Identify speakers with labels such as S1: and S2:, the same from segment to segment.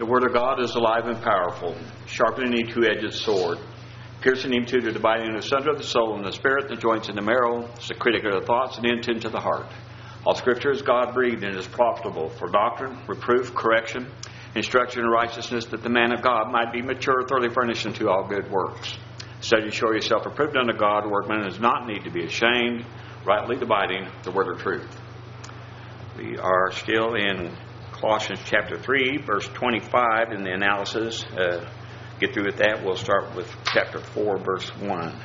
S1: The Word of God is alive and powerful, sharper than any two-edged sword, piercing him to the dividing asunder of the soul and the spirit, the joints and the marrow, is the critic of the thoughts and intent of the heart. All Scripture is God-breathed and is profitable for doctrine, reproof, correction, instruction in righteousness, that the man of God might be mature, thoroughly furnished unto all good works. Study to show yourself approved unto God, a workman does not need to be ashamed, rightly dividing the word of truth. We are still in Colossians chapter 3, verse 25 in the analysis. Get through with that. We'll start with chapter 4, verse 1.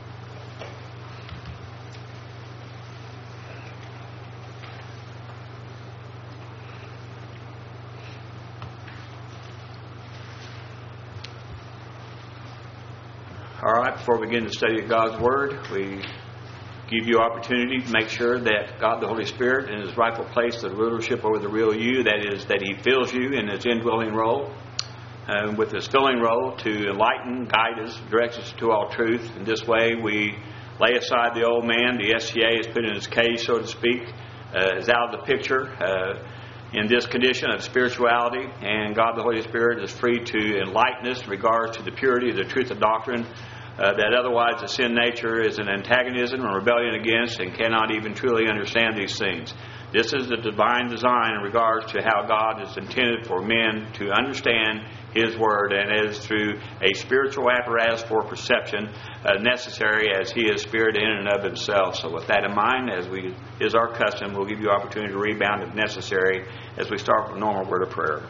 S1: All right, before we begin to study God's Word, we give you opportunity to make sure that God the Holy Spirit in His rightful place, the rulership over the real you, that is, that He fills you in His indwelling role, with His filling role to enlighten, guide us, direct us to all truth. In this way, we lay aside the old man. The SCA is put in its cage, so to speak, is out of the picture in this condition of spirituality, and God the Holy Spirit is free to enlighten us in regards to the purity of the truth of doctrine, that otherwise the sin nature is an antagonism and rebellion against and cannot even truly understand these things. This is the divine design in regards to how God is intended for men to understand His Word, and it is through a spiritual apparatus for perception necessary, as He is Spirit in and of Himself. So with that in mind, as is our custom, we'll give you opportunity to rebound if necessary as we start with a normal word of prayer.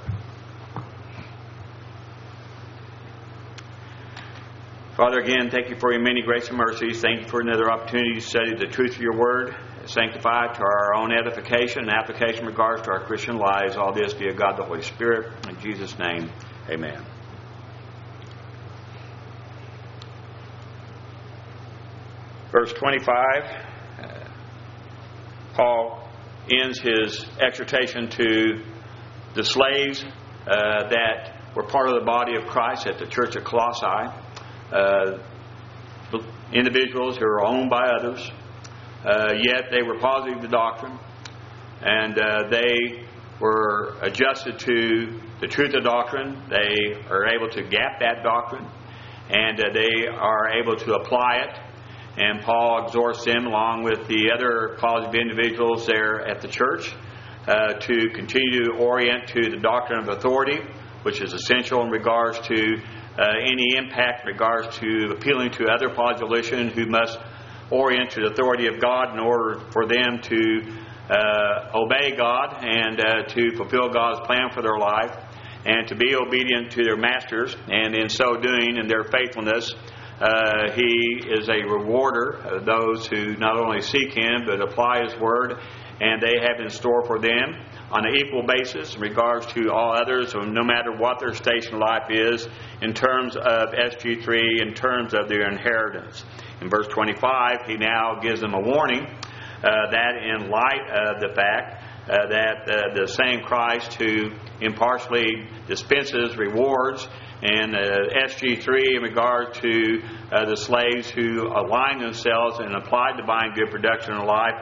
S1: Father, again, thank you for your many grace and mercies. Thank you for another opportunity to study the truth of your Word, sanctified to our own edification and application in regards to our Christian lives. All this via God the Holy Spirit. In Jesus' name, amen. Verse 25, Paul ends his exhortation to the slaves that were part of the body of Christ at the church at Colossae. Individuals who are owned by others, yet they were positive to doctrine, and they were adjusted to the truth of doctrine. They are able to gap that doctrine, and they are able to apply it. And Paul exhorts them, along with the other positive individuals there at the church, to continue to orient to the doctrine of authority, which is essential in regards to any impact in regards to appealing to other population who must orient to the authority of God in order for them to obey God and to fulfill God's plan for their life and to be obedient to their masters. And in so doing, in their faithfulness, He is a rewarder of those who not only seek Him but apply His Word, and they have in store for them on an equal basis in regards to all others, no matter what their station in life is, in terms of SG3, in terms of their inheritance. In verse 25, he now gives them a warning that in light of the fact that the same Christ who impartially dispenses rewards and SG3 in regard to the slaves who align themselves and apply divine good production in life,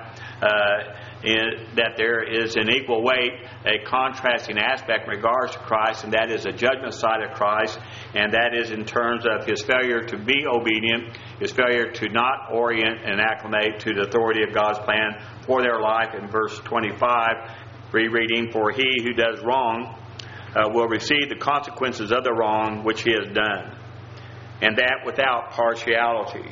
S1: that there is an equal weight, a contrasting aspect in regards to Christ, and that is the judgment side of Christ, and that is in terms of His failure to be obedient, His failure to not orient and acclimate to the authority of God's plan for their life. In verse 25, rereading, "For he who does wrong will receive the consequences of the wrong which he has done, and that without partiality."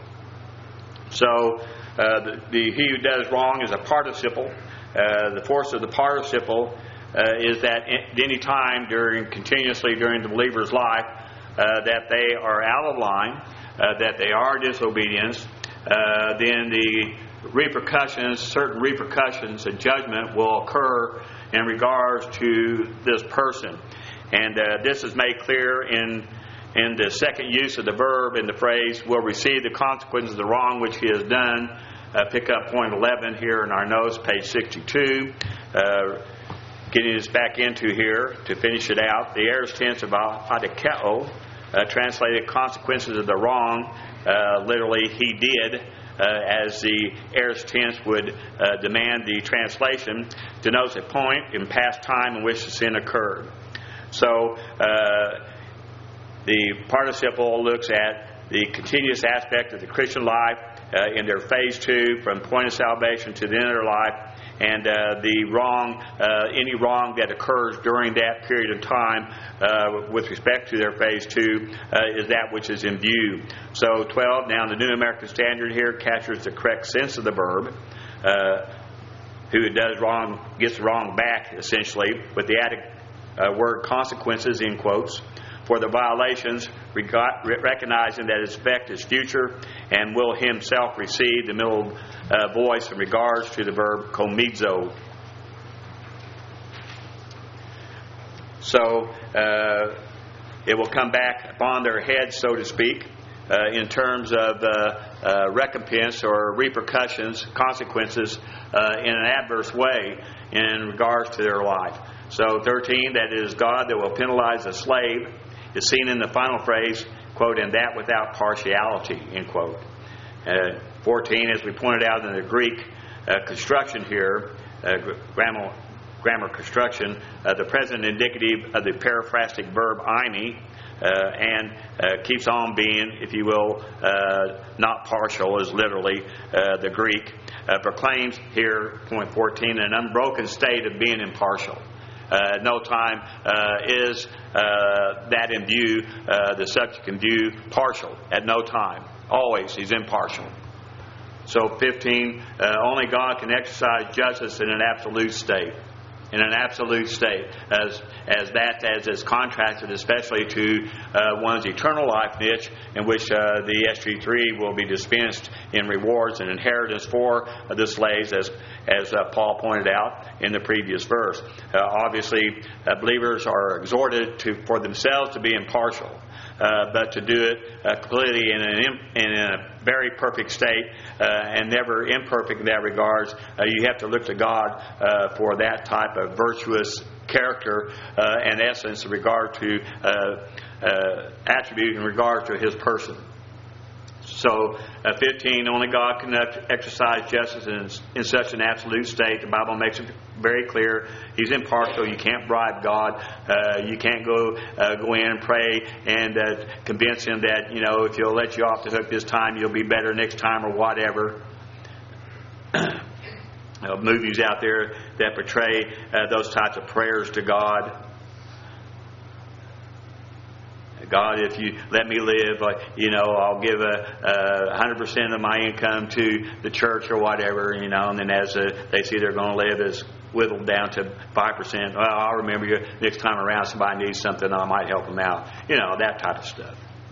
S1: So the he who does wrong is a participle. The force of the participle is that at any time continuously during the believer's life, that they are out of line, that they are disobedient, then the repercussions, certain repercussions and judgment will occur in regards to this person. And this is made clear in the second use of the verb in the phrase, "will receive the consequences of the wrong which he has done." Pick up point 11 here in our notes, page 62. Getting us back into here to finish it out. The aorist tense of adikeo, translated consequences of the wrong, literally he did, as the aorist tense would demand the translation, denotes a point in past time in which the sin occurred. So the participle looks at the continuous aspect of the Christian life in their phase 2, from point of salvation to the end of their life, and the wrong, any wrong that occurs during that period of time with respect to their phase 2 is that which is in view. So 12, now the New American Standard here captures the correct sense of the verb. Who does wrong gets wrong back, essentially, with the added word consequences in quotes for the violations, recognizing that its effect is future and will himself receive the middle voice in regards to the verb komizo. So it will come back upon their heads, so to speak, in terms of recompense or repercussions, consequences in an adverse way in regards to their life. So 13, that it is God that will penalize a slave, is seen in the final phrase, quote, and that without partiality, end quote. 14, as we pointed out in the Greek construction here, grammar construction, the present indicative of the periphrastic verb eimi, and keeps on being, if you will, not partial, is literally the Greek, proclaims here, point 14, an unbroken state of being impartial. At no time is that in view, the subject in view, partial. At no time. Always he's impartial. So 15, only God can exercise justice in an absolute state. In an absolute state, as is contrasted especially to one's eternal life niche, in which the SG3 will be dispensed in rewards and inheritance for the slaves, as Paul pointed out in the previous verse. Obviously, believers are exhorted for themselves to be impartial, but to do it completely in a very perfect state and never imperfect in that regards. You have to look to God for that type of virtuous character and essence in regard to attribute in regard to His person. So 15, only God can exercise justice in such an absolute state. The Bible makes it very clear. He's impartial. You can't bribe God. You can't go in and pray and convince Him that, if He'll let you off the hook this time, you'll be better next time or whatever. Movies out there that portray those types of prayers to God. God, if you let me live, I'll give 100% of my income to the church or whatever, and then as they see they're going to live, it's whittled down to 5%. Well, I'll remember you next time around. Somebody needs something, I might help them out. That type of stuff.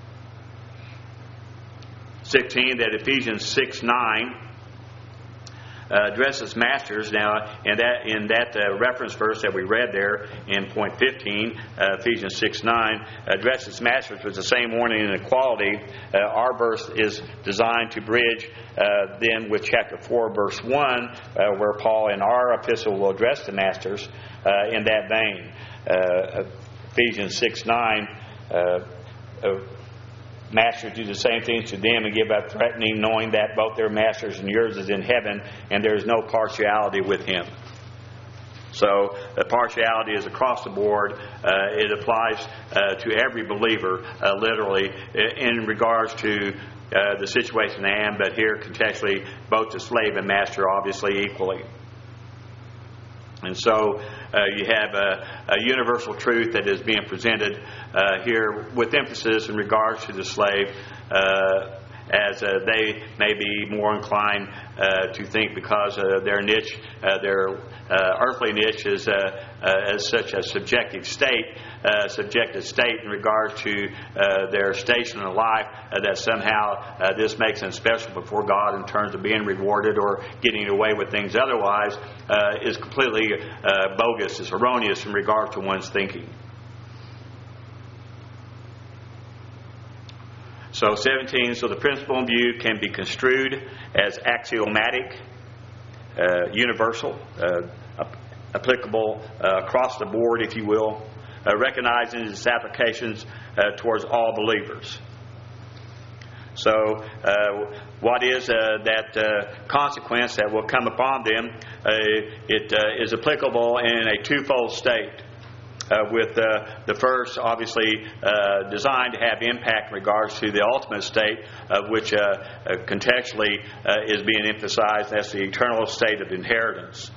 S1: 16, that Ephesians 6:9 addresses masters. Now, in that reference verse that we read there in point 15, Ephesians 6:9 addresses masters with the same warning and equality. Our verse is designed to bridge then with chapter 4, verse 1, where Paul in our epistle will address the masters in that vein. Ephesians 6:9. Masters do the same things to them and give up threatening, knowing that both their masters and yours is in heaven, and there is no partiality with Him. So the partiality is across the board. It applies to every believer, literally, in regards to the situation I am, but here contextually, both the slave and master obviously equally. And so you have a universal truth that is being presented here with emphasis in regards to the slave, as they may be more inclined to think because their niche, their earthly niche is as such a subjective state in regards to their station in life, that somehow this makes them special before God in terms of being rewarded or getting away with things otherwise, is completely bogus, is erroneous in regard to one's thinking. So 17, so the principle in view can be construed as axiomatic, universal, applicable across the board, if you will, recognizing its applications towards all believers. So what is that consequence that will come upon them? It is applicable in a twofold state. with the first obviously designed to have impact in regards to the ultimate state, which contextually is being emphasized. That's the eternal state of inheritance.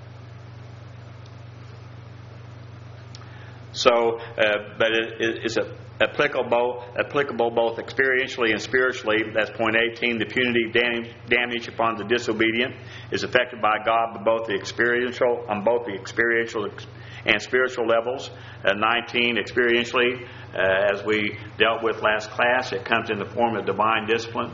S1: So, but it's applicable both experientially and spiritually. That's point 18. The punitive damage upon the disobedient is affected by God on both the experiential and spiritual levels. 19, experientially, as we dealt with last class, it comes in the form of divine discipline.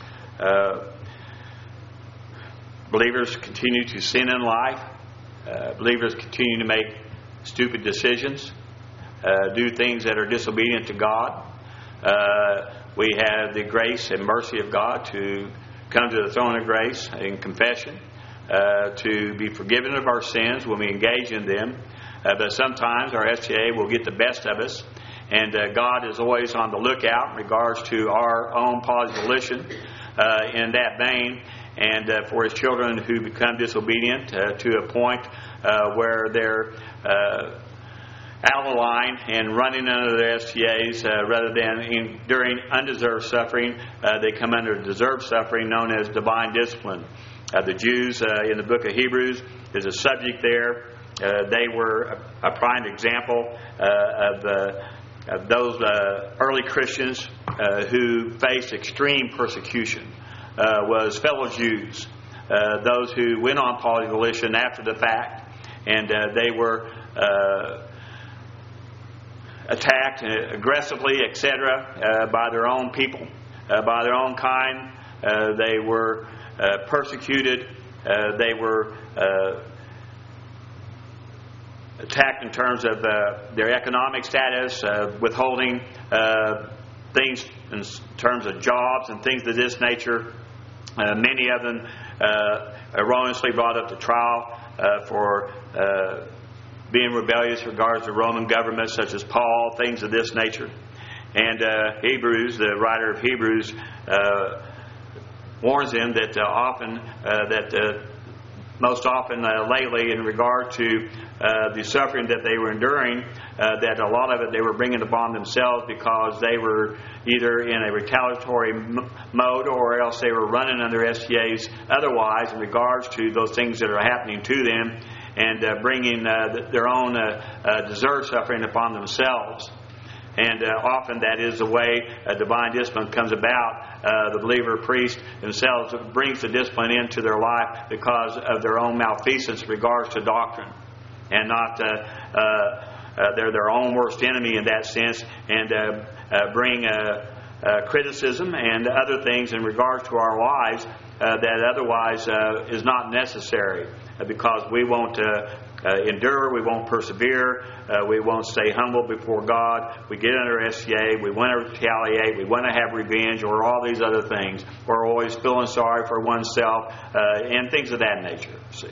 S1: Believers continue to sin in life. Believers continue to make stupid decisions. Do things that are disobedient to God. We have the grace and mercy of God to come to the throne of grace in confession, to be forgiven of our sins when we engage in them. But sometimes our STA will get the best of us, and God is always on the lookout in regards to our own positive volition in that vein, and for His children who become disobedient to a point where they're out of the line and running under the STAs rather than enduring undeserved suffering, they come under deserved suffering known as divine discipline. The Jews in the book of Hebrews is a subject there. They were a prime example of those early Christians who faced extreme persecution. Was fellow Jews, those who went on positive volition after the fact, and they were attacked aggressively, etc., by their own people, by their own kind. They were persecuted. They were attacked in terms of their economic status, withholding things in terms of jobs and things of this nature. Many of them erroneously brought up to trial for being rebellious in regards to Roman government, such as Paul, things of this nature. And Hebrews, the writer of Hebrews, warns them that most often lately in regard to the suffering that they were enduring, that a lot of it they were bringing upon themselves because they were either in a retaliatory mode or else they were running under STAs otherwise in regards to those things that are happening to them, and bringing their own deserved suffering upon themselves. And often that is the way divine discipline comes about. The believer priest themselves brings the discipline into their life because of their own malfeasance in regards to doctrine, and not they're their own worst enemy in that sense, and bring criticism and other things in regards to our lives that otherwise is not necessary, because we won't endure, we won't persevere, we won't stay humble before God. We get under SCA, we want to retaliate, we want to have revenge, or all these other things. We're always feeling sorry for oneself and things of that nature. See,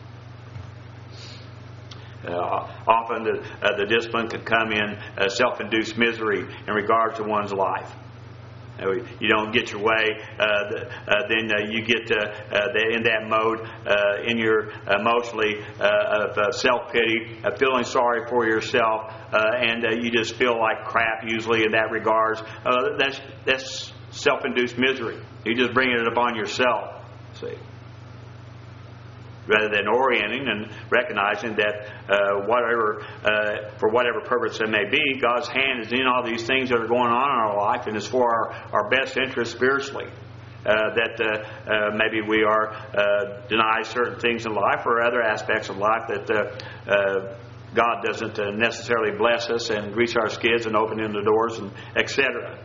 S1: often the discipline could come in self-induced misery in regard to one's life. You don't get your way, then you get in that mode in your emotionally of self-pity, feeling sorry for yourself, and you just feel like crap usually in that regards. That's self-induced misery. You're just bringing it upon yourself, see, rather than orienting and recognizing that for whatever purpose it may be, God's hand is in all these things that are going on in our life, and it's for our best interest spiritually. That maybe we are denied certain things in life or other aspects of life that God doesn't necessarily bless us and grease our skids and open in the doors, and etc.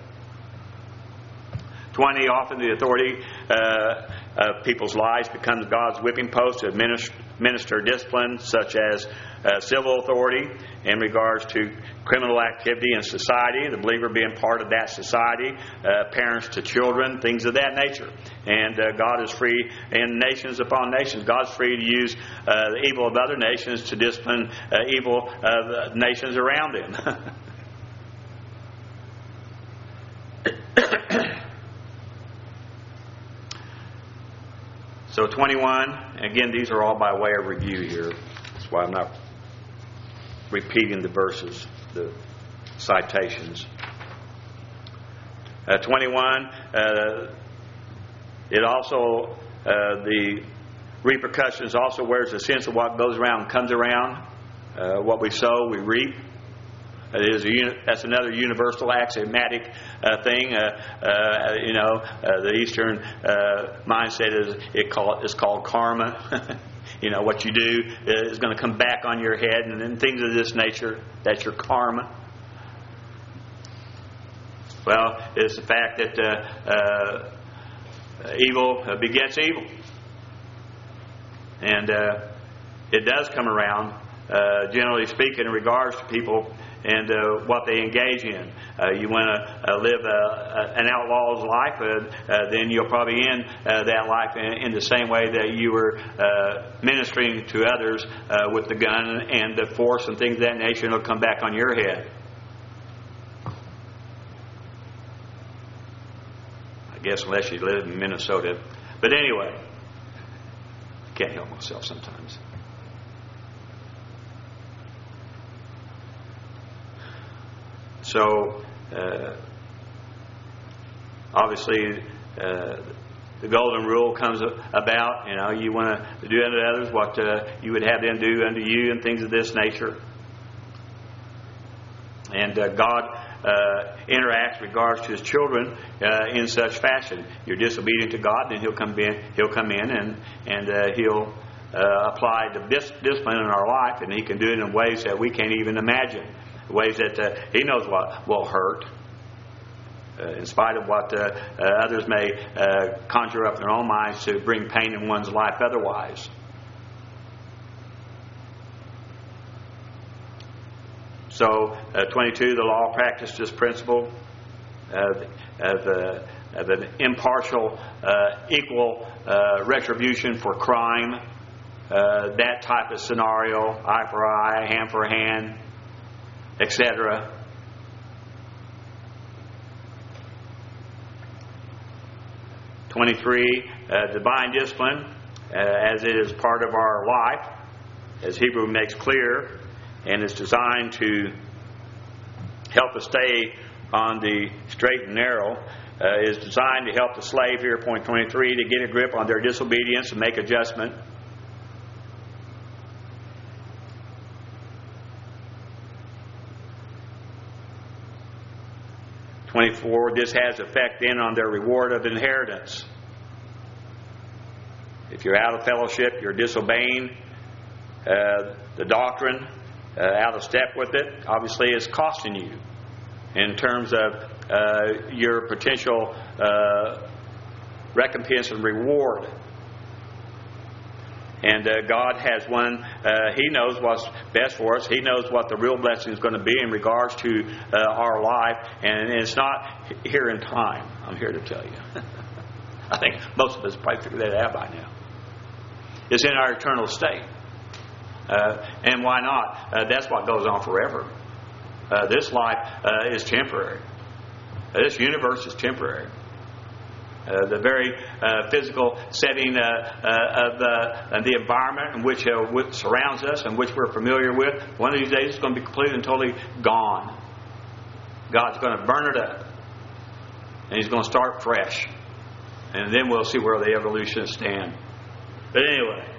S1: 20, often the authority of people's lives becomes God's whipping post to administer discipline, such as civil authority in regards to criminal activity in society, the believer being part of that society, parents to children, things of that nature. And God is free, and nations upon nations, God's free to use the evil of other nations to discipline evil of nations around Him. So 21, again, these are all by way of review here. That's why I'm not repeating the verses, the citations. 21, it also, the repercussions also, whereas the sense of what goes around comes around. What we sow, we reap. That's another universal axiomatic thing. The Eastern mindset is called karma. What you do is going to come back on your head, and then things of this nature, that's your karma. Well, it's the fact that evil begets evil. And it does come around, generally speaking, in regards to people and what they engage in. You want to live an outlaw's life, then you'll probably end that life in the same way that you were ministering to others with the gun and the force and things of that nature, and it'll come back on your head. I guess unless you live in Minnesota. But anyway, I can't help myself sometimes. So, obviously, the golden rule comes about. You want to do unto others what you would have them do unto you, and things of this nature. And God interacts with regards to His children in such fashion. You're disobedient to God, then He'll come in and He'll apply the discipline in our life, and He can do it in ways that we can't even imagine. Ways that He knows what will hurt, in spite of what others may conjure up in their own minds to bring pain in one's life otherwise. So, 22, the law practiced this principle of an impartial, equal retribution for crime. That type of scenario, eye for eye, hand for hand, etc. Divine discipline, as it is part of our life, as Hebrew makes clear, and is designed to help us stay on the straight and narrow, is designed to help the slave here, point 23, to get a grip on their disobedience and make adjustment. This has effect then on their reward of inheritance. If you're out of fellowship, you're disobeying the doctrine, out of step with it, obviously it's costing you in terms of your potential recompense and reward. And God has one, He knows what's best for us. He knows what the real blessing is going to be in regards to our life. And it's not here in time, I'm here to tell you. I think most of us probably figured that out by now. It's in our eternal state. And why not? That's what goes on forever. This life is temporary. This universe is temporary. The very physical setting of the environment in which surrounds us and which we're familiar with, one of these days it's going to be completely and totally gone. God's going to burn it up. And He's going to start fresh. And then we'll see where the evolutionists stand. But anyway,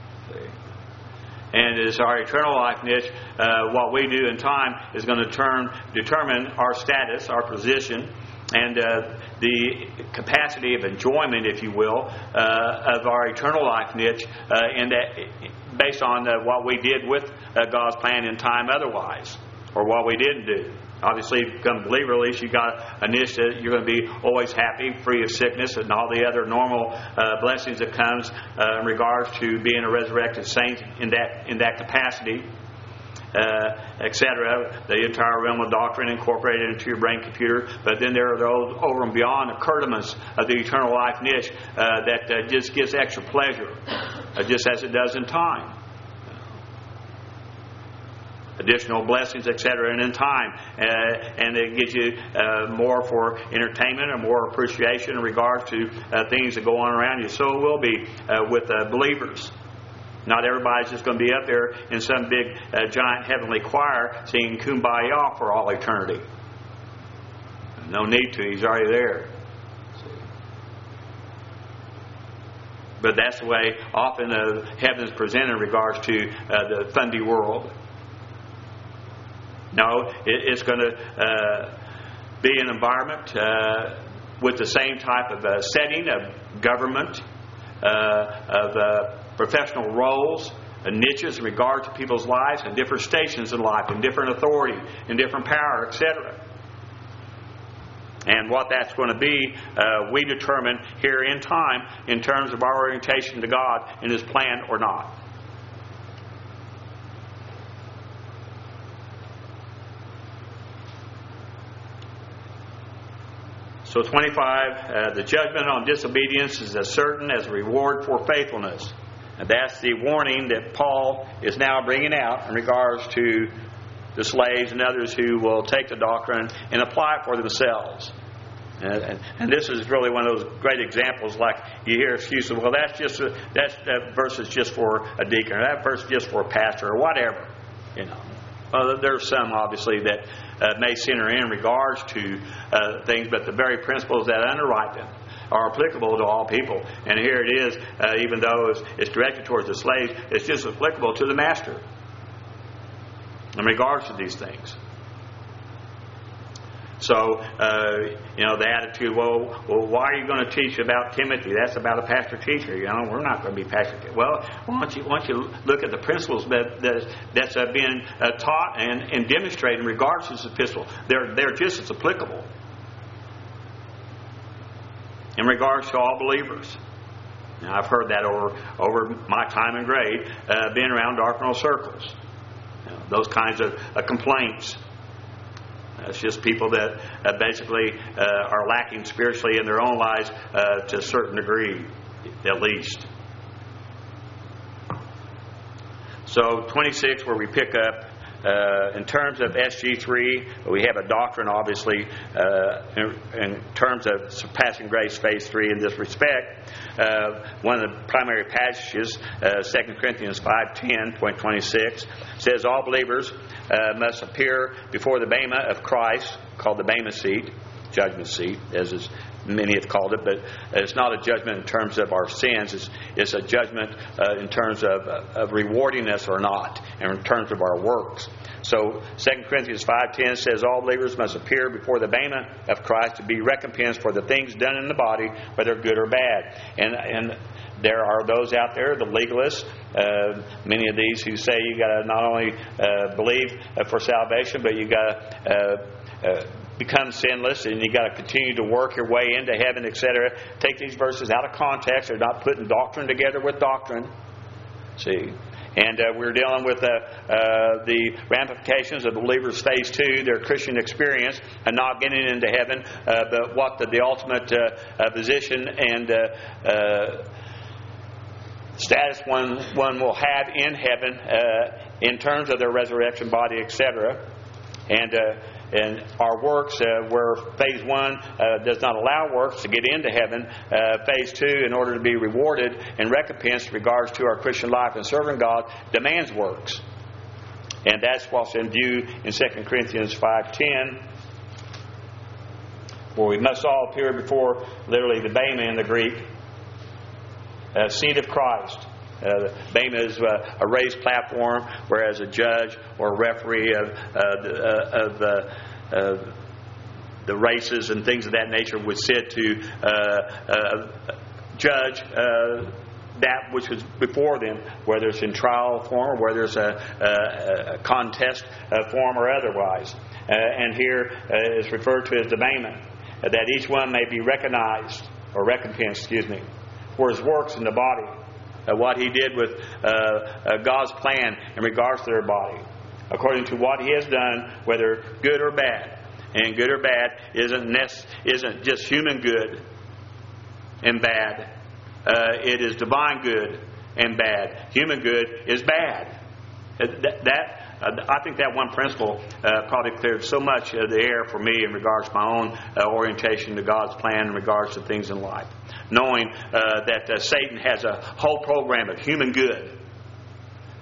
S1: and it's our eternal life niche. What we do in time is going to determine our status, our position, and the capacity of enjoyment, if you will, of our eternal life niche, and that based on what we did with God's plan in time otherwise, or what we didn't do. Obviously, if you become a believer, at least you got a niche that you're going to be always happy, free of sickness, and all the other normal blessings that comes in regards to being a resurrected saint in that capacity. Etc. The entire realm of doctrine incorporated into your brain computer. But then there are those over and beyond the curdaments of the eternal life niche that just gives extra pleasure, just as it does in time. Additional blessings, etc. And in time, and it gives you more for entertainment and more appreciation in regards to things that go on around you. So it will be with believers. Not everybody's just going to be up there in some big, giant heavenly choir singing Kumbaya for all eternity. No need to. He's already there. But that's the way often heaven is presented in regards to the Fundy world. No, it's going to be an environment with the same type of setting of government, of professional roles and niches in regard to people's lives and different stations in life and different authority and different power, etc. And what that's going to be, we determine here in time in terms of our orientation to God and His plan or not. So 25, the judgment on disobedience is as certain as a reward for faithfulness. And that's the warning that Paul is now bringing out in regards to the slaves and others who will take the doctrine and apply it for themselves. And this is really one of those great examples, like you hear excuses, well, that verse is just for a deacon, or that verse is just for a pastor, or whatever. Well, there's some, obviously, that may center in regards to things, but the very principles that underwrite them are applicable to all people. And here it is, even though it's directed towards the slaves, it's just applicable to the master in regards to these things. So, the attitude, well, why are you going to teach about Timothy? That's about a pastor-teacher. We're not going to be pastor-teacher. Well, why don't you look at the principles that's being taught and demonstrated in regards to this epistle? They're just as applicable in regards to all believers. Now, I've heard that over my time in grade, being around doctrinal circles. Those kinds of complaints. It's just people that basically are lacking spiritually in their own lives to a certain degree, at least. So 26, where we pick up, in terms of SG3, we have a doctrine, obviously, in terms of surpassing grace, phase 3 in this respect. One of the primary passages, 2 Corinthians 5:10.26, says all believers must appear before the Bema of Christ, called the Bema seat, judgment seat, as many have called it, but it's not a judgment in terms of our sins. It's a judgment in terms of rewarding us or not, and in terms of our works. So 2 Corinthians 5:10 says all believers must appear before the Bema of Christ to be recompensed for the things done in the body, whether good or bad. And there are those out there, the legalists, many of these who say you got to not only believe for salvation, but you got to become sinless, and you got to continue to work your way into heaven, etc. Take these verses out of context. They're not putting doctrine together with doctrine. See, and we're dealing with the ramifications of believers' phase 2, their Christian experience, and not getting into heaven, but what the ultimate position and status one will have in heaven in terms of their resurrection body, etc. And our works, where phase 1 does not allow works to get into heaven, phase 2, in order to be rewarded and recompensed in regards to our Christian life and serving God, demands works. And that's what's in view in 2 Corinthians 5:10, where we must all appear before, literally the Bema in the Greek, seat of Christ. Bema is a raised platform, whereas a judge or a referee of the races and things of that nature would sit to judge that which was before them, whether it's in trial form or whether it's a contest form or otherwise. And here is referred to as the Bema, that each one may be recognized or recompensed, for his works in the body. What he did with God's plan in regards to their body, according to what he has done, whether good or bad. And good or bad isn't just human good and bad. It is divine good and bad. Human good is bad. I think that one principle probably cleared so much of the air for me in regards to my own orientation to God's plan in regards to things in life. Knowing that Satan has a whole program of human good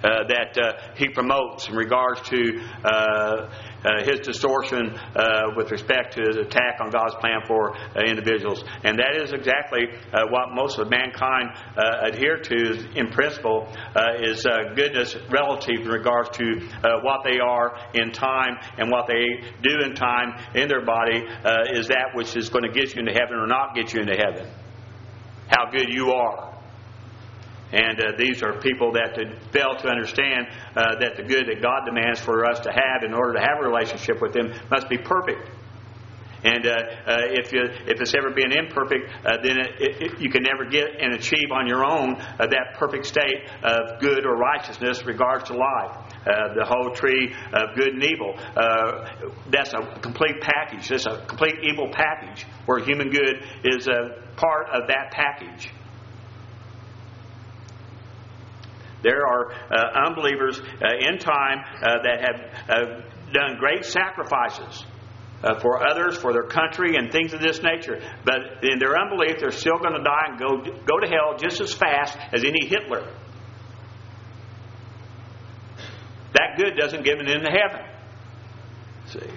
S1: that he promotes in regards to his distortion with respect to the attack on God's plan for individuals. And that is exactly what most of mankind adhere to in principle, is goodness relative in regards to what they are in time, and what they do in time in their body is that which is going to get you into heaven or not get you into heaven. How good you are. And these are people that fail to understand that the good that God demands for us to have in order to have a relationship with Him must be perfect. And if it's ever been imperfect, then you can never get and achieve on your own that perfect state of good or righteousness in regards to life. The whole tree of good and evil. That's a complete package. That's a complete evil package, where human good is a part of that package. There are unbelievers in time that have done great sacrifices for others, for their country, and things of this nature. But in their unbelief, they're still going to die and go to hell just as fast as any Hitler. That good doesn't get them into heaven. See?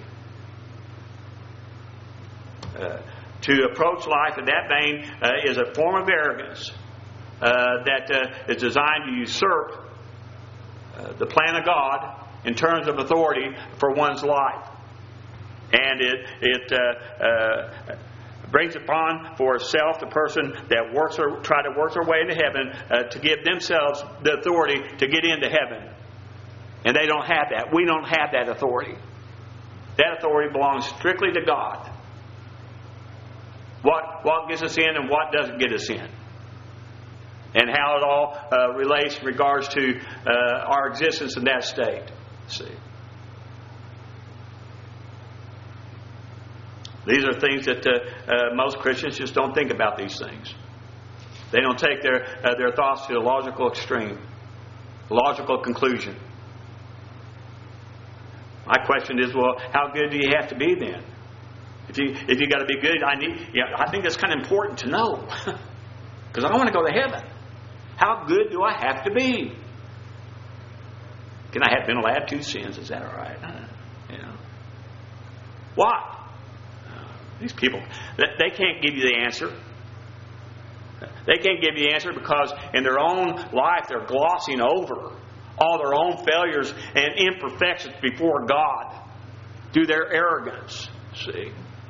S1: To approach life in that vein is a form of arrogance that is designed to usurp the plan of God in terms of authority for one's life. And it brings upon for itself the person that try to work their way into heaven to give themselves the authority to get into heaven. And they don't have that. We don't have that authority. That authority belongs strictly to God. What gets us in and what doesn't get us in. And how it all relates in regards to our existence in that state. See, these are things that most Christians just don't think about. These things, they don't take their thoughts to the logical extreme, logical conclusion. My question is, well, how good do you have to be then? If you got to be good, I think that's kind of important to know, because I want to go to heaven. How good do I have to be? Can I have been allowed 2 sins? Is that all right? What? These people, they can't give you the answer. They can't give you the answer because in their own life they're glossing over all their own failures and imperfections before God through their arrogance. See?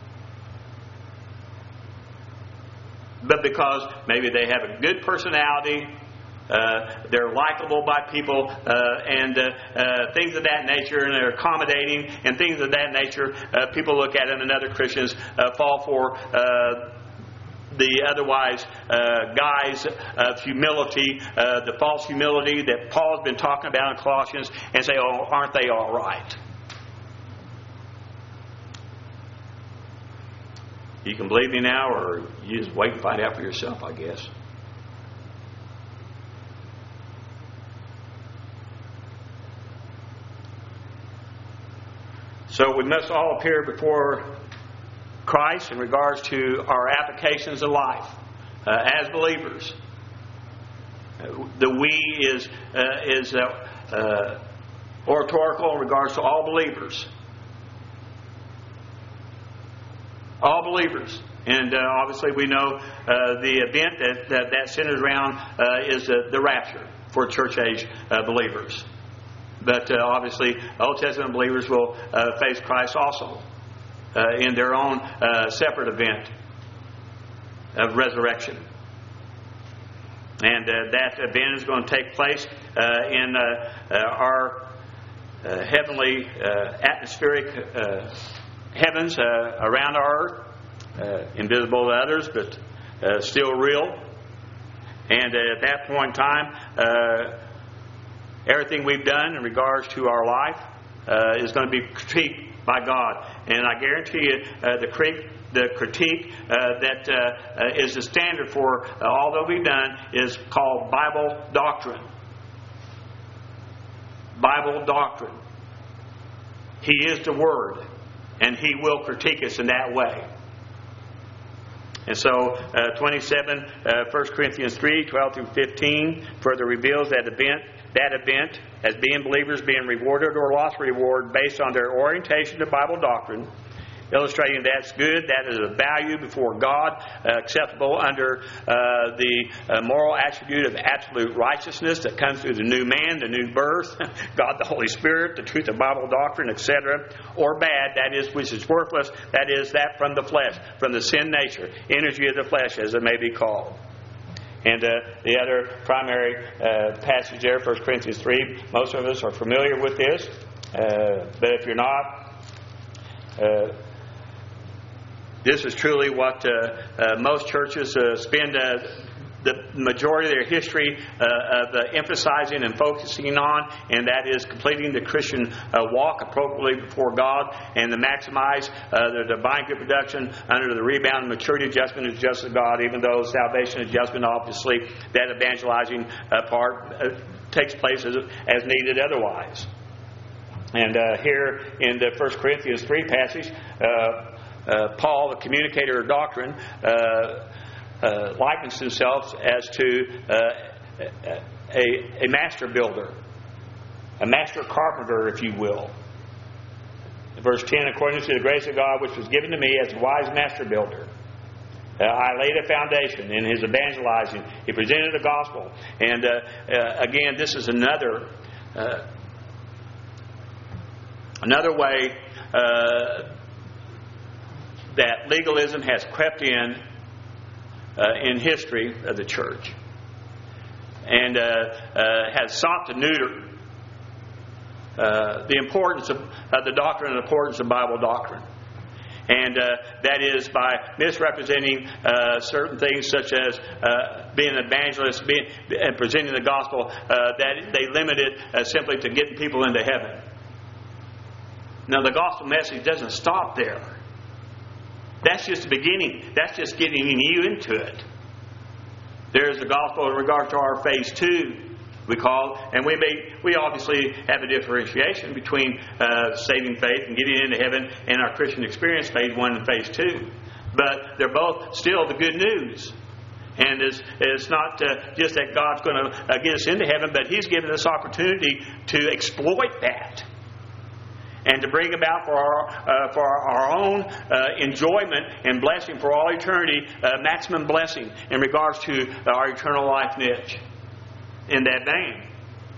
S1: But because maybe they have a good personality, they're likable by people, and things of that nature, and they're accommodating, and things of that nature, people look at them, and other Christians fall for the otherwise guise of humility, the false humility that Paul's been talking about in Colossians, and say, oh, aren't they all right? You can believe me now, or you just wait and find out for yourself, I guess. So we must all appear before Christ in regards to our applications of life as believers. The we is oratorical in regards to all believers. All believers. And obviously we know the event that centers around is the rapture for church age believers. But obviously Old Testament believers will face Christ also in their own separate event of resurrection. And that event is going to take place in our heavenly atmospheric heavens around our earth, invisible to others, but still real. And at that point in time, everything we've done in regards to our life is going to be critiqued by God. And I guarantee you the critique that is the standard for all that we've done is called Bible doctrine. Bible doctrine. He is the Word, and He will critique us in that way. And so 27, 1 Corinthians 3, 12 through 15 further reveals that event as being believers being rewarded or lost reward based on their orientation to Bible doctrine, illustrating that's good, that is of value before God, acceptable under the moral attribute of absolute righteousness that comes through the new man, the new birth, God the Holy Spirit, the truth of Bible doctrine, etc. Or bad, that is, which is worthless, that is, that from the flesh, from the sin nature, energy of the flesh, as it may be called. And the other primary passage there, 1 Corinthians 3, most of us are familiar with this. But if you're not, this is truly what most churches spend the majority of their history of emphasizing and focusing on, and that is completing the Christian walk appropriately before God and to maximize the divine good production under the rebound and maturity adjustment of justice of God, even though salvation adjustment, obviously, that evangelizing part takes place as needed otherwise. And here in the 1 Corinthians 3 passage, Paul, the communicator of doctrine, likens himself as to a master builder, a master carpenter, if you will. Verse 10, according to the grace of God which was given to me as a wise master builder, I laid a foundation in his evangelizing. He presented the gospel. And again, this is another way that legalism has crept in history of the church, and has sought to neuter the importance of the doctrine and the importance of Bible doctrine. And that is by misrepresenting certain things, such as being an evangelist, and presenting the gospel, that they limit it simply to getting people into heaven. Now, the gospel message doesn't stop there. That's just the beginning. That's just getting you into it. There's the gospel in regard to our phase 2, we call, and we obviously have a differentiation between saving faith and getting into heaven and our Christian experience, phase 1 and phase 2. But they're both still the good news. And it's not just that God's going to get us into heaven, but He's given us opportunity to exploit that and to bring about for our own enjoyment and blessing for all eternity, maximum blessing in regards to our eternal life niche in that vein.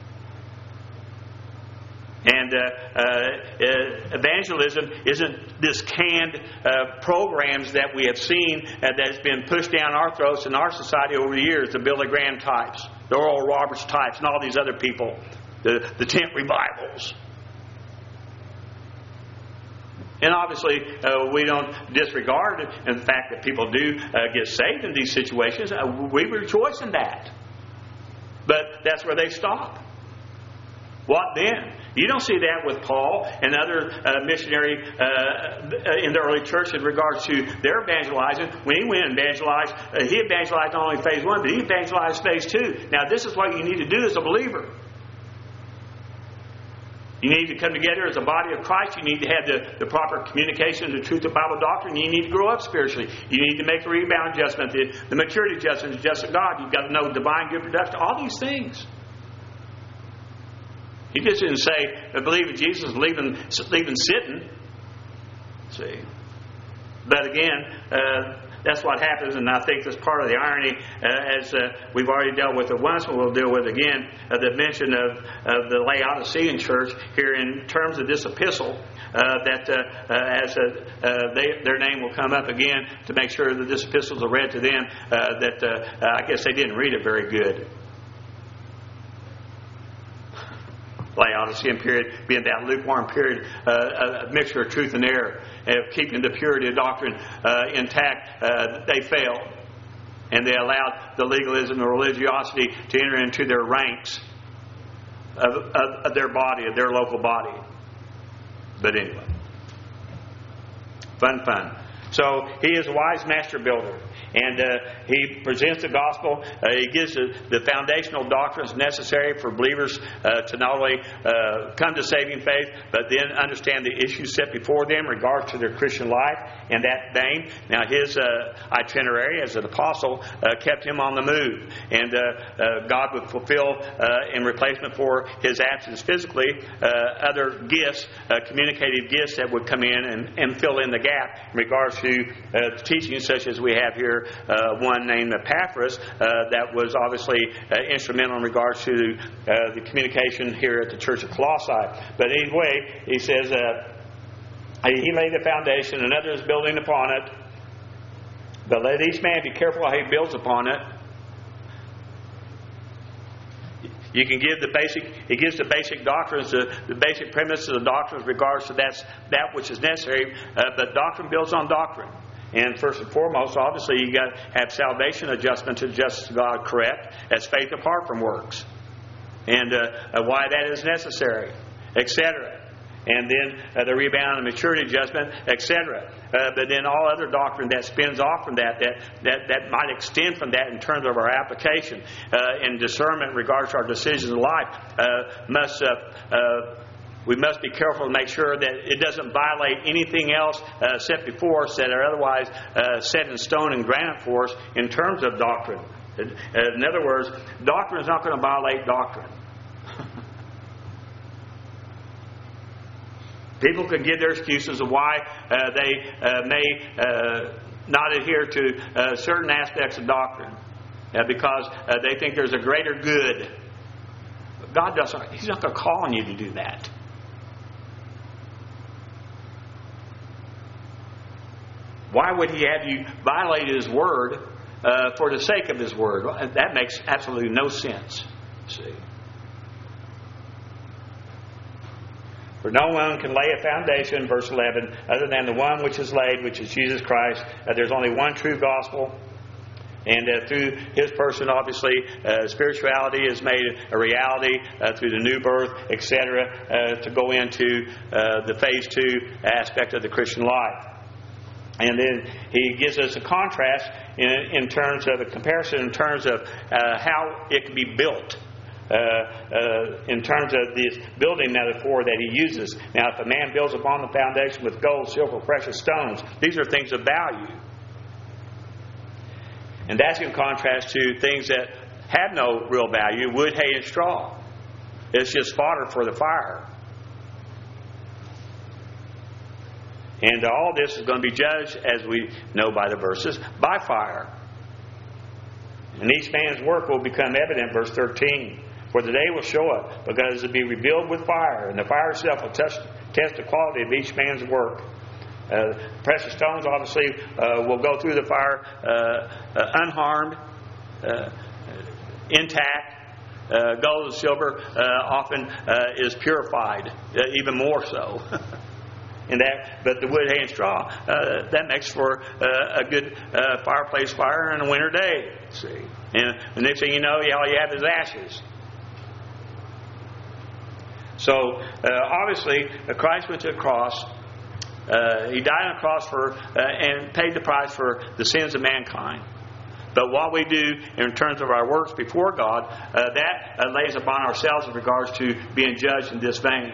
S1: And evangelism isn't this canned programs that we have seen that's been pushed down our throats in our society over the years, the Billy Graham types, the Oral Roberts types, and all these other people, the tent revivals. And obviously, we don't disregard the fact that people do get saved in these situations. We rejoice in that. But that's where they stop. What then? You don't see that with Paul and other missionary in the early church in regards to their evangelizing. When he went and evangelized, he evangelized not only phase 1, but he evangelized phase 2. Now, this is what you need to do as a believer. You need to come together as a body of Christ. You need to have the proper communication of the truth of Bible doctrine. You need to grow up spiritually. You need to make the rebound adjustment, the maturity adjustment, the justice of God. You've got to know divine good production. All these things. He just didn't say, I believe in Jesus, leaving sitting. See? But again, that's what happens, and I think that's part of the irony, as we've already dealt with it once, and we'll deal with again, the mention of the Laodicean church here in terms of this epistle, their name will come up again to make sure that this epistle is read to them, I guess they didn't read it very good. Laodicean period being that lukewarm period, a mixture of truth and error, keeping the purity of doctrine intact, they failed. And they allowed the legalism and religiosity to enter into their ranks of their body, of their local body. But anyway, fun. So he is a wise master builder. And he presents the gospel. He gives the foundational doctrines necessary for believers to not only come to saving faith, but then understand the issues set before them in regards to their Christian life in that vein. Now his itinerary as an apostle kept him on the move. And God would fulfill in replacement for his absence physically other gifts, communicative gifts that would come in and fill in the gap in regards to teaching such as we have here. One named Epaphras that was obviously instrumental in regards to the communication here at the Church of Colossae. But anyway, he says he laid the foundation, another is building upon it. But let each man be careful how he builds upon it. You can give the basic. He gives the basic doctrines, the basic premises of the doctrines, in regards to that which is necessary. But doctrine builds on doctrine. And first and foremost, obviously, you got to have salvation adjustment to the justice of God correct. That's faith apart from works, and why that is necessary, etc. And then the rebound and maturity adjustment, etc. But then all other doctrine that spins off from that might extend from that in terms of our application and discernment in regards to our decisions in life we must be careful to make sure that it doesn't violate anything else set before us that are otherwise set in stone and granite for us in terms of doctrine. In other words, doctrine is not going to violate doctrine. People can give their excuses of why they may not adhere to certain aspects of doctrine because they think there's a greater good. God doesn't. He's not going to call on you to do that. Why would He have you violate His Word for the sake of His Word? That makes absolutely no sense. See? For no one can lay a foundation, verse 11, other than the one which is laid, which is Jesus Christ. There's only one true gospel. And through His person, obviously, spirituality is made a reality through the new birth, etc., to go into the phase 2 aspect of the Christian life. And then He gives us a contrast in terms of a comparison in terms of how it can be built. In terms of this building metaphor that He uses. Now, if a man builds upon the foundation with gold, silver, precious stones, these are things of value. And that's in contrast to things that have no real value, wood, hay, and straw. It's just fodder for the fire. And all this is going to be judged, as we know by the verses, by fire. And each man's work will become evident, verse 13. For the day will show it, because it will be revealed with fire, and the fire itself will test the quality of each man's work. Precious stones, obviously, will go through the fire unharmed, intact. Gold and silver often is purified, even more so. But the wood, hay, and straw, that makes for a good fireplace fire on a winter day. See, and the next thing you know, all you have is ashes. So, obviously, Christ went to the cross. He died on the cross and paid the price for the sins of mankind. But what we do in terms of our works before God, that lays upon ourselves in regards to being judged in this vein.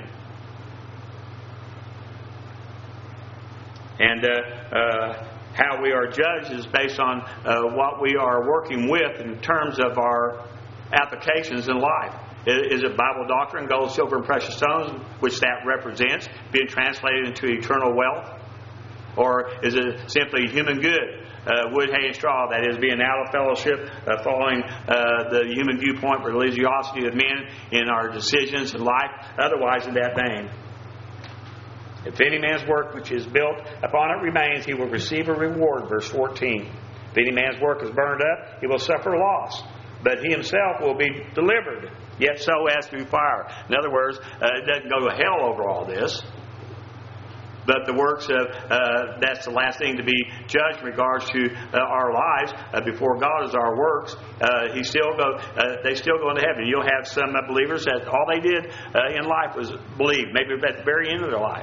S1: And how we are judged is based on what we are working with in terms of our applications in life. Is it Bible doctrine, gold, silver, and precious stones, which that represents, being translated into eternal wealth? Or is it simply human good, wood, hay, and straw, that is, being out of fellowship, following the human viewpoint, religiosity of men in our decisions in life, otherwise in that vein? If any man's work which is built upon it remains, he will receive a reward, verse 14. If any man's work is burned up, he will suffer loss, but he himself will be delivered, yet so as through fire. In other words, it doesn't go to hell over all this. But the works of, that's the last thing to be judged in regards to our lives before God is our works. They still go into heaven. You'll have some believers that all they did in life was believe, maybe at the very end of their life.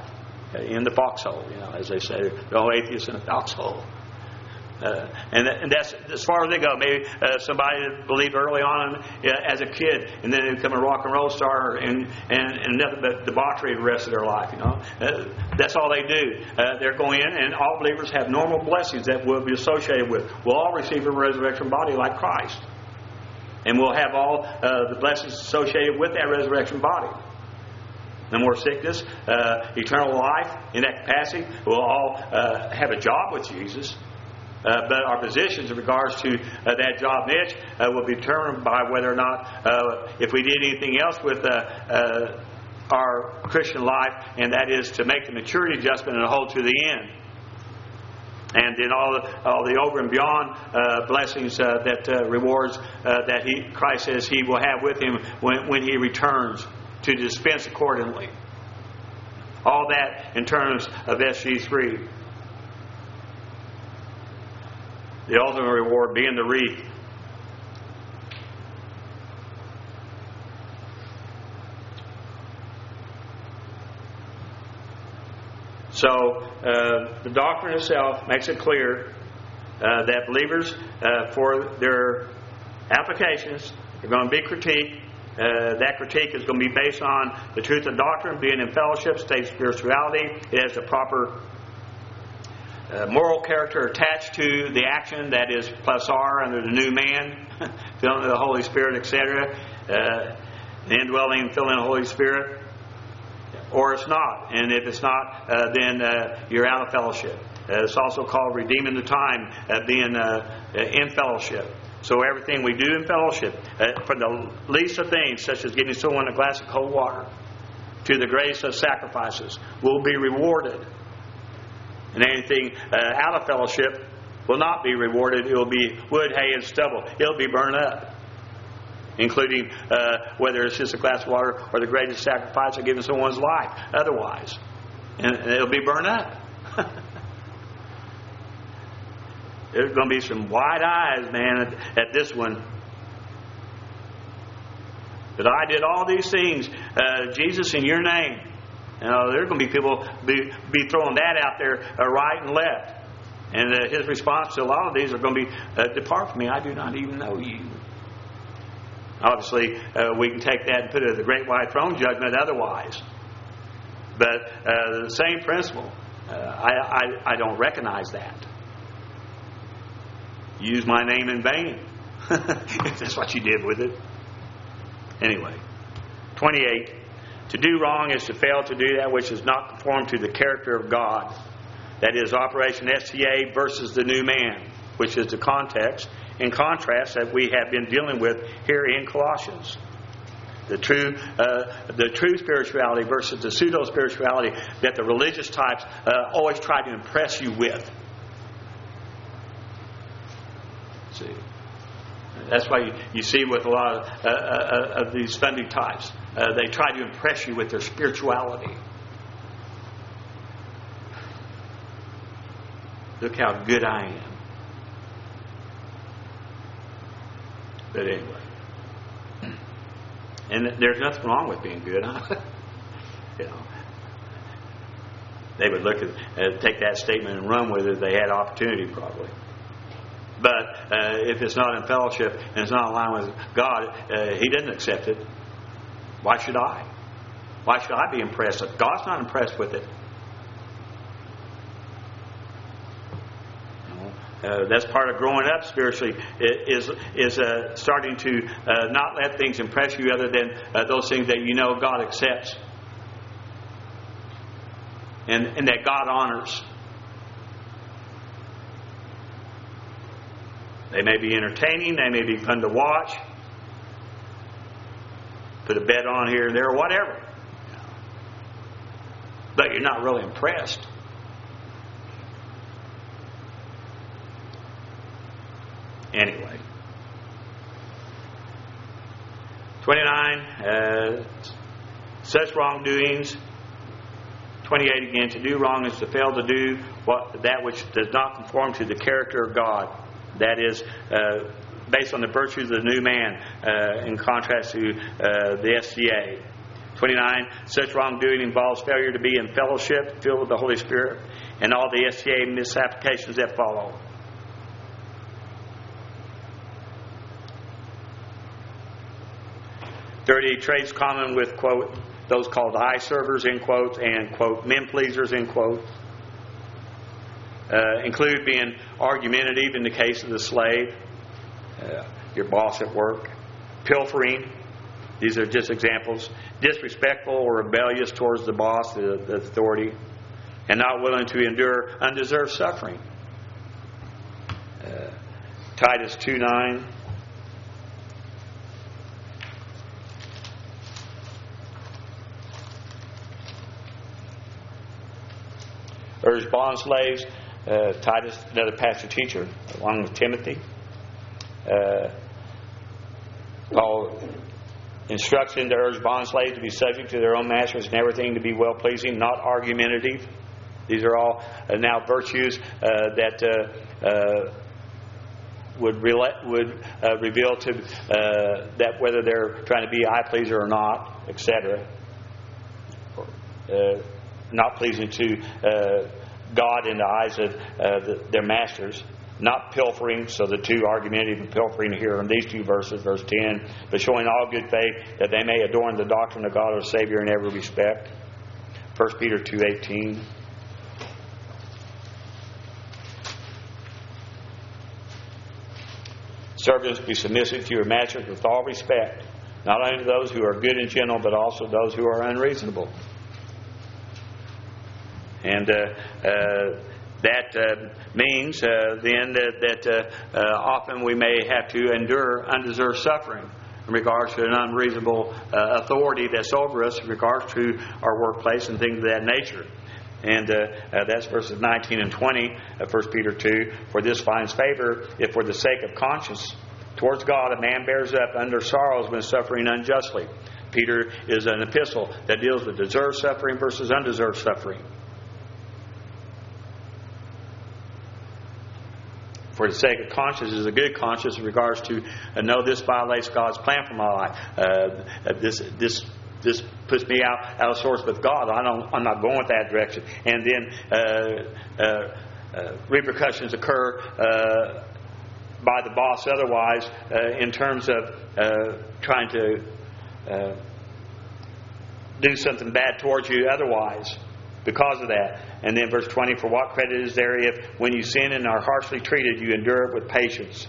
S1: in the foxhole. As they say, no atheists in a foxhole. And that's as far as they go. Maybe somebody that believed early on as a kid, and then they become a rock and roll star, and nothing but debauchery the rest of their life. That's all they do. They're going in, and all believers have normal blessings that will be associated with. We'll all receive a resurrection body like Christ, and we'll have all the blessings associated with that resurrection body. No more sickness, eternal life in that capacity. We'll all have a job with Jesus. But our positions in regards to that job niche will be determined by whether or not if we did anything else with our Christian life, and that is to make the maturity adjustment and hold to the end. And then all the over and beyond blessings that rewards that Christ says He will have with Him when He returns to dispense accordingly. All that in terms of SG3. The ultimate reward being the wreath. So, the doctrine itself makes it clear that believers, for their applications, are going to be critiqued. That critique is going to be based on the truth of doctrine, being in fellowship, state spirituality. It has the proper moral character attached to the action, that is plus R under the new man, filling the Holy Spirit, etc. Indwelling, filling the Holy Spirit, or it's not. And if it's not, then you're out of fellowship. It's also called redeeming the time, being in fellowship. So everything we do in fellowship, from the least of things, such as giving someone a glass of cold water, to the greatest of sacrifices, will be rewarded. And anything out of fellowship will not be rewarded. It will be wood, hay, and stubble. It'll be burned up. Including whether it's just a glass of water or the greatest sacrifice of giving someone's life. Otherwise. And it'll be burned up. There's going to be some wide eyes, man, at this one. But I did all these things, Jesus, in your name. There's going to be people be throwing that out there right and left. And his response to a lot of these are going to be, depart from me, I do not even know you. Obviously, we can take that and put it at the great white throne judgment otherwise. But the same principle, I don't recognize that. Use my name in vain. If that's what you did with it. Anyway, 28. To do wrong is to fail to do that which is not conformed to the character of God. That is Operation STA versus the new man, which is the context, in contrast, that we have been dealing with here in Colossians. The true spirituality versus the pseudo spirituality that the religious types always try to impress you with. See, that's why you see with a lot of these Sunday types. They try to impress you with their spirituality. Look how good I am. But anyway. And there's nothing wrong with being good, huh? They would look at take that statement and run with it if they had opportunity, probably. But if it's not in fellowship and it's not in line with God, He doesn't accept it. Why should I? Why should I be impressed? If God's not impressed with it. That's part of growing up spiritually, is starting to not let things impress you other than those things that you know God accepts and that God honors. They may be entertaining, they may be fun to watch, put a bet on here and there, or whatever. But you're not really impressed. Anyway. 29, such wrongdoings. 28 again, to do wrong is to fail to do that which does not conform to the character of God. That is based on the virtues of the new man, in contrast to the SCA. 29, such wrongdoing involves failure to be in fellowship, filled with the Holy Spirit, and all the STA misapplications that follow. Dirty traits common with, quote, those called eye servers, end quote, and, quote, men pleasers, end quote, include being argumentative in the case of the slave, your boss at work, pilfering, these are just examples, disrespectful or rebellious towards the boss, the authority, and not willing to endure undeserved suffering. Titus 2:9. Urge bond slaves, Titus, another pastor teacher, along with Timothy. Paul instructs him to urge bond slaves to be subject to their own masters and everything, to be well pleasing, not argumentative. These are all now virtues that would reveal to that whether they're trying to be eye pleaser or not, etc. Not pleasing to God in the eyes of their masters. Not pilfering, so the two argumentative and pilfering here in these two verses, verse 10, but showing all good faith that they may adorn the doctrine of God our Savior in every respect. 1 Peter 2:18. Servants, be submissive to your masters with all respect, not only to those who are good and gentle, but also those who are unreasonable. And that means then that often we may have to endure undeserved suffering in regards to an unreasonable authority that's over us in regards to our workplace and things of that nature. And that's verses 19 and 20 of 1 Peter 2. For this finds favor if for the sake of conscience towards God a man bears up under sorrows when suffering unjustly. Peter is an epistle that deals with deserved suffering versus undeserved suffering. For the sake of conscience is a good conscience in regards to know this violates God's plan for my life. This puts me out of sorts with God. I'm not going with that direction. And then repercussions occur by the boss otherwise in terms of trying to do something bad towards you otherwise because of that. And then verse 20, for what credit is there if when you sin and are harshly treated, you endure it with patience?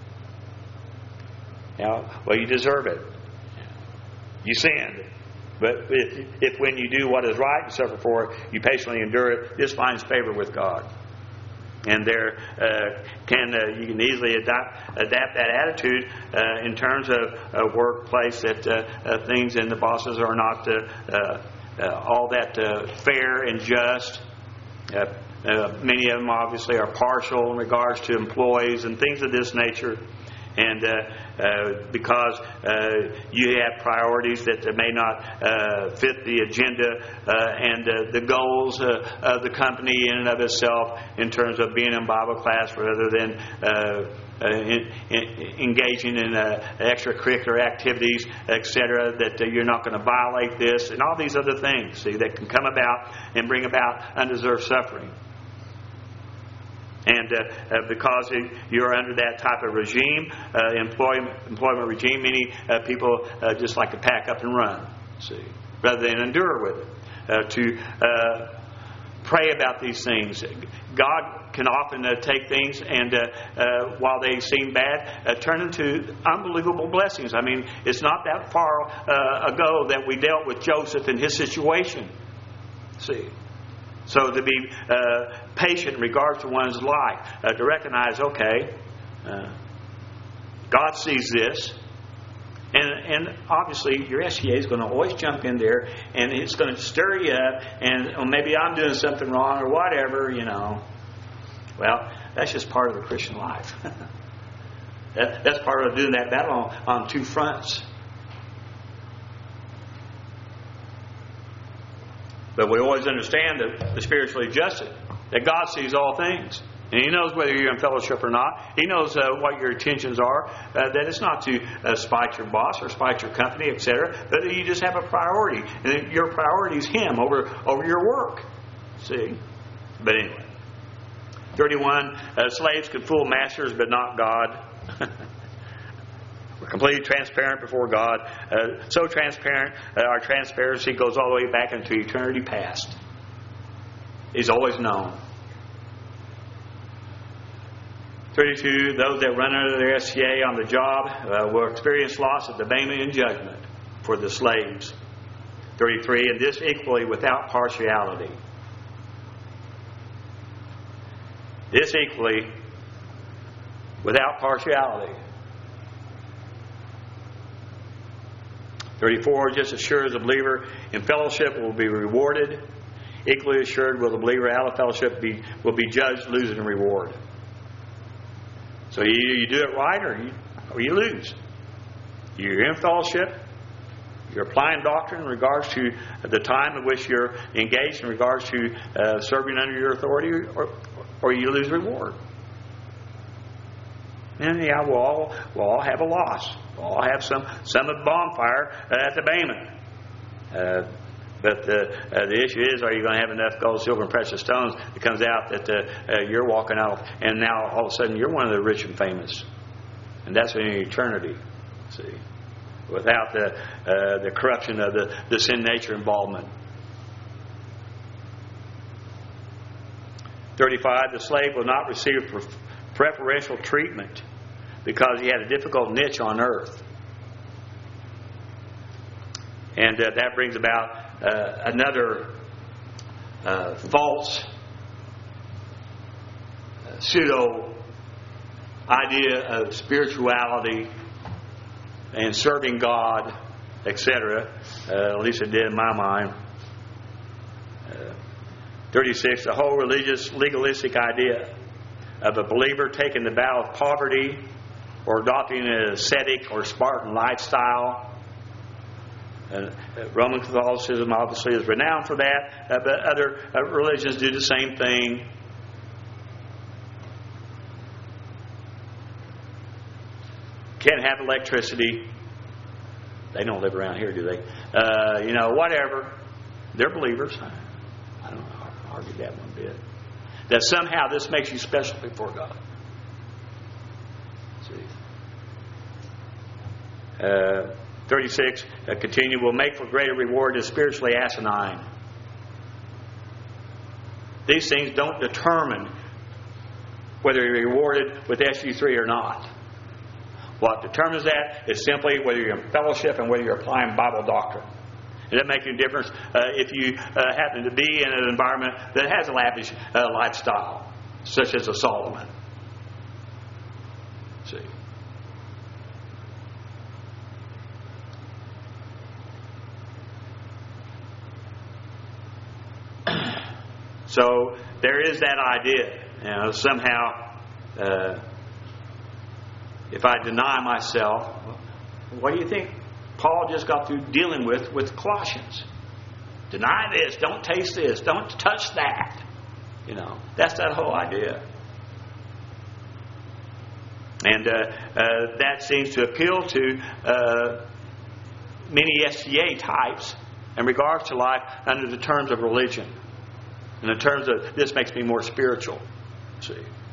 S1: Now, well, you deserve it. You sinned. But if when you do what is right and suffer for it, you patiently endure it, this finds favor with God. And there you can easily adapt that attitude in terms of a workplace that things and the bosses are not all that fair and just. Many of them obviously are partial in regards to employees and things of this nature. And because you have priorities that may not fit the agenda and the goals of the company in and of itself in terms of being in Bible class rather than engaging in extracurricular activities, etc., that you're not going to violate this and all these other things, see, that can come about and bring about undeserved suffering. And because you're under that type of regime, employment regime, many people just like to pack up and run, see, rather than endure with it. To pray about these things. God can often take things and while they seem bad, turn into unbelievable blessings. I mean, it's not that far ago that we dealt with Joseph and his situation. See. So to be patient in regards to one's life, to recognize, okay, God sees this, and obviously your SCA is going to always jump in there, and it's going to stir you up, and maybe I'm doing something wrong or whatever, you know. Well, that's just part of the Christian life. That's part of doing that battle on two fronts. But we always understand that the spiritually adjusted, that God sees all things. And He knows whether you're in fellowship or not. He knows what your intentions are. That it's not to spite your boss or spite your company, etc. But that you just have a priority. And that your priority is Him over your work. See? But anyway. 31, slaves could fool masters but not God. We're completely transparent before God. So transparent, our transparency goes all the way back into eternity past. He's always known. 32, those that run under their SCA on the job will experience loss of debasement and judgment for the slaves. 33, and this equally without partiality. This equally without partiality. 34, just as sure as a believer in fellowship will be rewarded, equally assured will the believer out of fellowship will be judged, losing reward. So you do it right or you lose. You're in fellowship. You're applying doctrine in regards to the time in which you're engaged in regards to serving under your authority, or you lose reward. And yeah, we'll all have a loss. We'll all have some at the bonfire at the Bema. But the issue is, are you going to have enough gold, silver, and precious stones that comes out that you're walking out, and now all of a sudden you're one of the rich and famous, and that's in eternity. See, without the corruption of the sin nature involvement. 35, the slave will not receive preferential treatment because he had a difficult niche on earth. And that brings about another false pseudo idea of spirituality and serving God, etc. At least it did in my mind. 36, the whole religious, legalistic idea of a believer taking the vow of poverty or adopting an ascetic or Spartan lifestyle. Roman Catholicism obviously is renowned for that, but other religions do the same thing. Can't have electricity. They don't live around here, do they? Whatever. They're believers. I don't argue that one bit. That somehow this makes you special before God. See. 36, continue, will make for greater reward is spiritually asinine. These things don't determine whether you're rewarded with SU3 or not. What determines that is simply whether you're in fellowship and whether you're applying Bible doctrine. It doesn't make any difference if you happen to be in an environment that has a lavish lifestyle, such as a Solomon. See. So there is that idea. Somehow, if I deny myself, what do you think Paul just got through dealing with Colossians? Deny this, don't taste this, don't touch that. That's that whole idea. And that seems to appeal to many SCA types in regards to life under the terms of religion. In the terms of, this makes me more spiritual. See.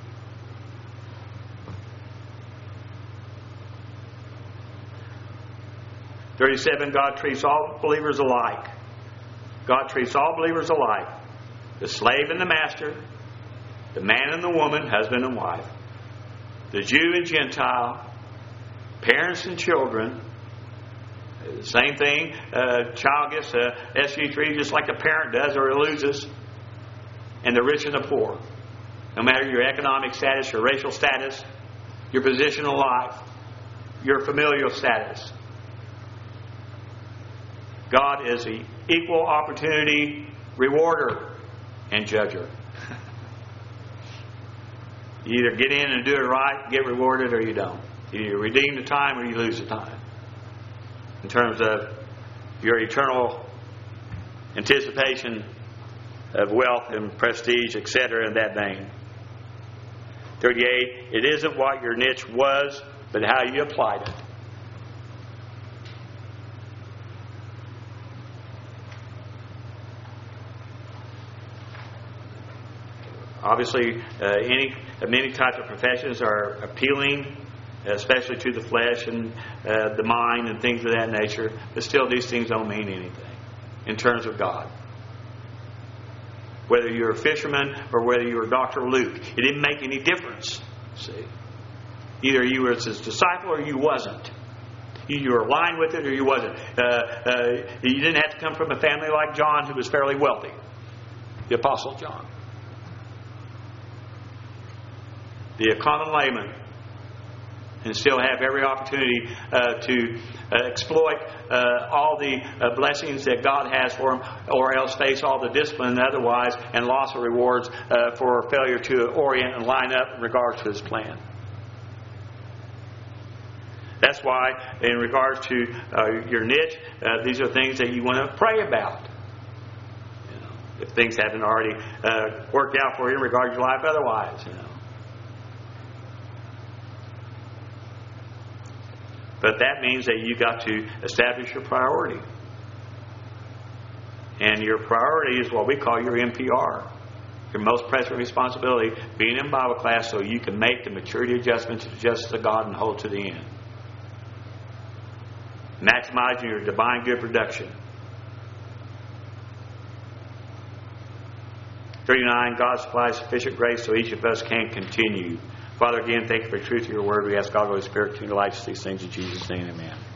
S1: (37) God treats all believers alike. God treats all believers alike. The slave and the master, the man and the woman, husband and wife, the Jew and Gentile, parents and children. Same thing. Child gets SU3 just like the parent does, or he loses. And the rich and the poor. No matter your economic status, your racial status, your position in life, your familial status. God is the equal opportunity rewarder and judger. You either get in and do it right, get rewarded, or you don't. You redeem the time or you lose the time. In terms of your eternal anticipation of wealth and prestige, etc., in that vein. 38, it isn't what your niche was, but how you applied it. Obviously, many types of professions are appealing, especially to the flesh and the mind and things of that nature. But still, these things don't mean anything in terms of God. Whether you're a fisherman or whether you were Dr. Luke, it didn't make any difference. See, either you were his disciple or you wasn't. You were aligned with it or you wasn't. You didn't have to come from a family like John, who was fairly wealthy, the Apostle John. Be a common layman and still have every opportunity to exploit all the blessings that God has for him, or else face all the discipline otherwise and loss of rewards for failure to orient and line up in regards to his plan. That's why, in regards to your niche, these are things that you want to pray about. You know, if things haven't already worked out for you in regard to your life otherwise, you know. But that means that you got to establish your priority. And your priority is what we call your MPR. Your most pressing responsibility, being in Bible class so you can make the maturity adjustments to the justice of God and hold to the end. Maximizing your divine good production. 39, God supplies sufficient grace so each of us can continue. Father, again, thank you for the truth of your word. We ask God, Holy Spirit, to enlighten these things in Jesus' name. Amen.